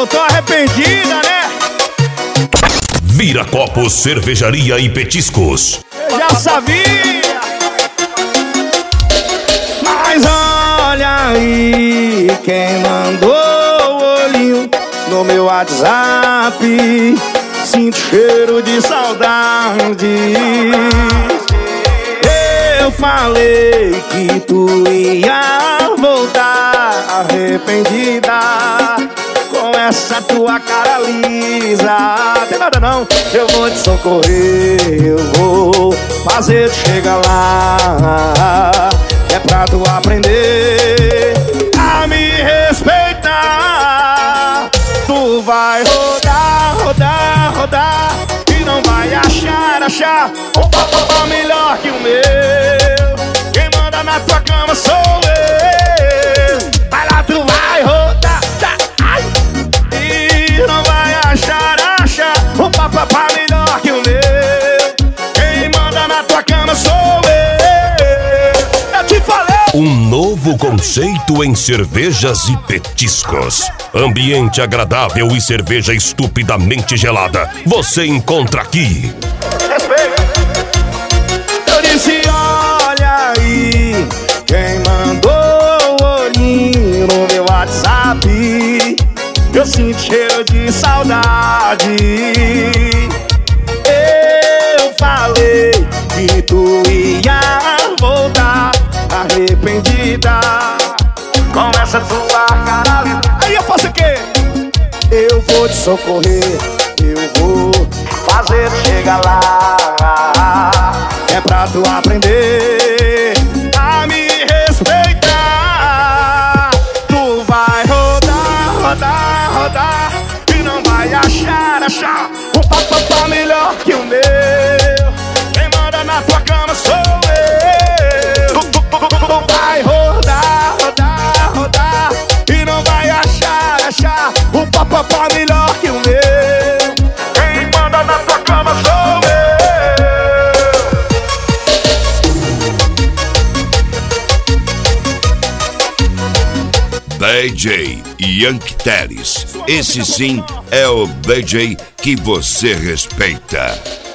voltou arrependida, né? Viracopos, cervejaria e petiscos. Eu já sabia. Mas olha aí quem mandou o olhinho no meu WhatsApp. Sinto cheiro de saudade. Eu falei que tu ia voltar arrependida com essa tua cara lisa. Tem nada não, eu vou te socorrer, eu vou fazer tu chegar lá. É pra tu aprender a me respeitar. Tu vai rodar, rodar, rodar e não vai achar um papapá melhor que o meu. Quem manda na tua cama sou eu. Vai lá, tu vai rodar, tá, ai, e não vai achar um papapá melhor que o meu. Quem manda na tua cama sou eu. Eu te falei. Um novo conceito em cervejas e petiscos. Ambiente agradável e cerveja estupidamente gelada. Você encontra aqui. Eu disse, olha aí quem mandou o olhinho no meu WhatsApp. Eu sinto cheiro de saudade. Eu falei que tu ia voltar arrependida com essa tua cara linda. Aí eu faço o quê? Eu vou te socorrer, eu vou fazer tu chegar lá. É pra tu aprender a me respeitar. Tu vai rodar, rodar, rodar e não vai achar um papapá melhor que o meu. Quem manda na tua cama sou eu. Tu vai rodar, rodar, rodar e não vai achar um papapá melhor que o meu. Quem manda na tua cama sou eu. DJ Yankee Teles. Esse sim é o DJ que você respeita.